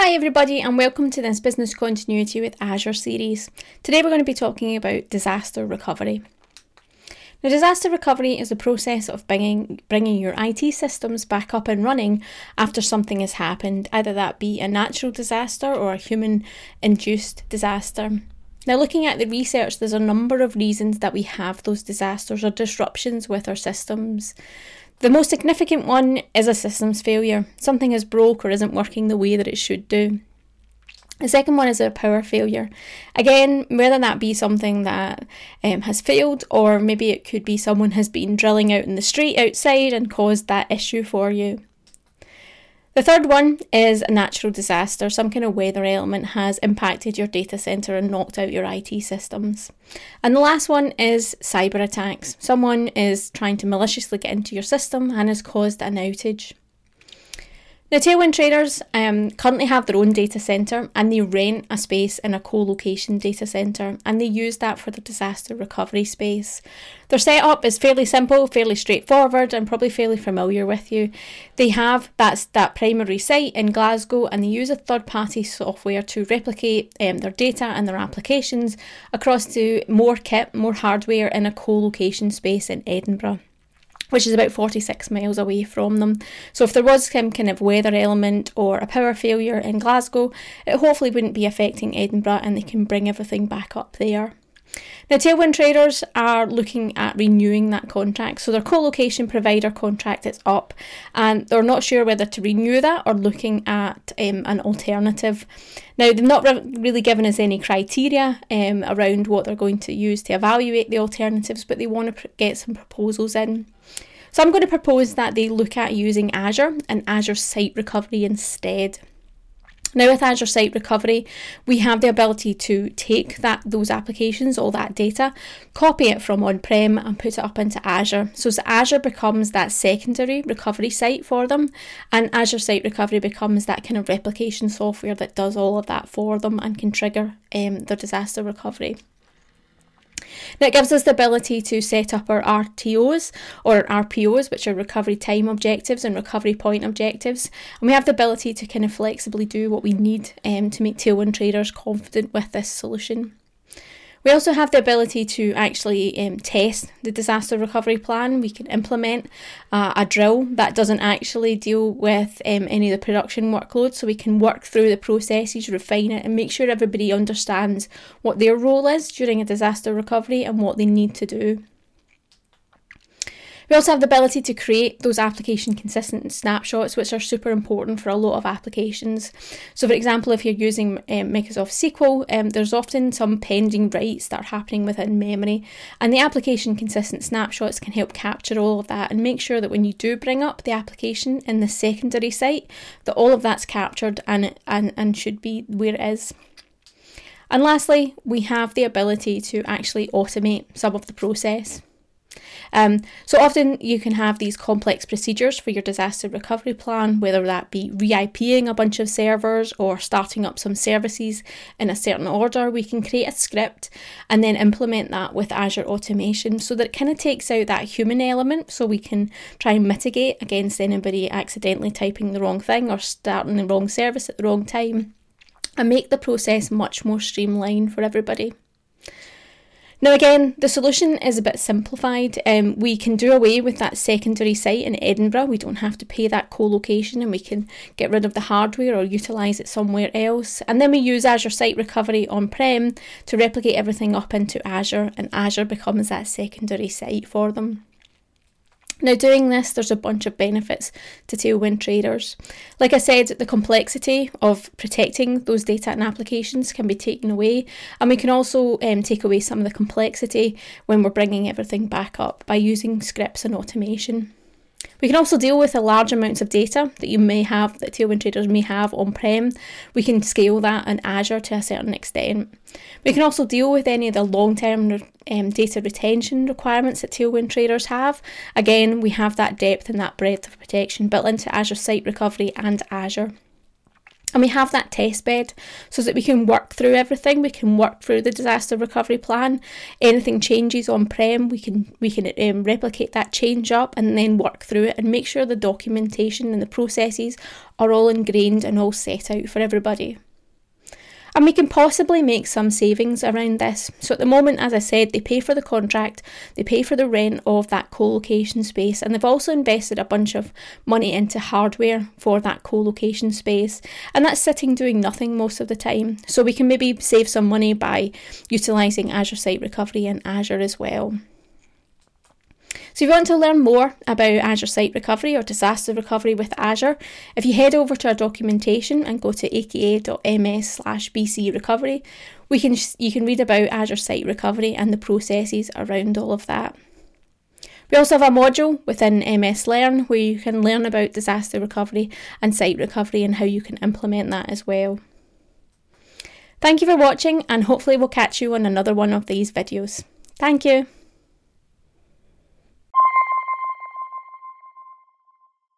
Hi everybody and welcome to this Business Continuity with Azure series. Today we're going to be talking about disaster recovery. Now, disaster recovery is the process of bringing your IT systems back up and running after something has happened, either that be a natural disaster or a human-induced disaster. Now, looking at the research, there's a number of reasons that we have those disasters or disruptions with our systems. The most significant one is a systems failure. Something is broke or isn't working the way that it should do. The second one is a power failure. Again, whether that be something that has failed, or maybe it could be someone has been drilling out in the street outside and caused that issue for you. The third one is a natural disaster. Some kind of weather element has impacted your data centre and knocked out your IT systems. And the last one is cyber attacks. Someone is trying to maliciously get into your system and has caused an outage. Now, Tailwind traders currently have their own data centre and they rent a space in a co-location data centre and they use that for the disaster recovery space. Their setup is fairly simple, fairly straightforward and probably fairly familiar with you. They have that primary site in Glasgow and they use a third-party software to replicate their data and their applications across to more kit, more hardware in a co-location space in Edinburgh, which is about 46 miles away from them. So if there was some kind of weather element or a power failure in Glasgow, it hopefully wouldn't be affecting Edinburgh and they can bring everything back up there. Now, Tailwind traders are looking at renewing that contract. So their co-location provider contract is up and they're not sure whether to renew that or looking at an alternative. Now, they've not really given us any criteria around what they're going to use to evaluate the alternatives, but they want to get some proposals in. So I'm going to propose that they look at using Azure and Azure Site Recovery instead. Now, with Azure Site Recovery, we have the ability to take those applications, all that data, copy it from on-prem and put it up into Azure. So Azure becomes that secondary recovery site for them, and Azure Site Recovery becomes that kind of replication software that does all of that for them and can trigger the disaster recovery. Now, it gives us the ability to set up our RTOs or RPOs, which are recovery time objectives and recovery point objectives. And we have the ability to kind of flexibly do what we need to make Tailwind traders confident with this solution. We also have the ability to actually test the disaster recovery plan. We can implement a drill that doesn't actually deal with any of the production workload, so we can work through the processes, refine it and make sure everybody understands what their role is during a disaster recovery and what they need to do. We also have the ability to create those application consistent snapshots, which are super important for a lot of applications. So, for example, if you're using Microsoft SQL, there's often some pending writes that are happening within memory, and the application consistent snapshots can help capture all of that and make sure that when you do bring up the application in the secondary site, that all of that's captured and should be where it is. And lastly, we have the ability to actually automate some of the process. So often you can have these complex procedures for your disaster recovery plan, whether that be re-IPing a bunch of servers or starting up some services in a certain order. We can create a script and then implement that with Azure Automation so that it kind of takes out that human element, so we can try and mitigate against anybody accidentally typing the wrong thing or starting the wrong service at the wrong time, and make the process much more streamlined for everybody. Now, again, the solution is a bit simplified. We can do away with that secondary site in Edinburgh. We don't have to pay that co-location and we can get rid of the hardware or utilise it somewhere else. And then we use Azure Site Recovery on-prem to replicate everything up into Azure, and Azure becomes that secondary site for them. Now, doing this, there's a bunch of benefits to Tailwind traders. Like I said, the complexity of protecting those data and applications can be taken away, and we can also take away some of the complexity when we're bringing everything back up by using scripts and automation. We can also deal with the large amounts of data that Tailwind traders may have on-prem. We can scale that in Azure to a certain extent. We can also deal with any of the long-term data retention requirements that Tailwind traders have. Again, we have that depth and that breadth of protection built into Azure Site Recovery and Azure. And we have that test bed so that we can work through everything. We can work through the disaster recovery plan. Anything changes on-prem, we can replicate that change up and then work through it and make sure the documentation and the processes are all ingrained and all set out for everybody. And we can possibly make some savings around this. So at the moment, as I said, they pay for the contract, they pay for the rent of that co-location space, and they've also invested a bunch of money into hardware for that co-location space. And that's sitting doing nothing most of the time. So we can maybe save some money by utilising Azure Site Recovery and Azure as well. So if you want to learn more about Azure Site Recovery or disaster recovery with Azure, if you head over to our documentation and go to aka.ms/BC recovery, you can read about Azure Site Recovery and the processes around all of that. We also have a module within MS Learn where you can learn about disaster recovery and site recovery and how you can implement that as well. Thank you for watching, and hopefully we'll catch you on another one of these videos. Thank you.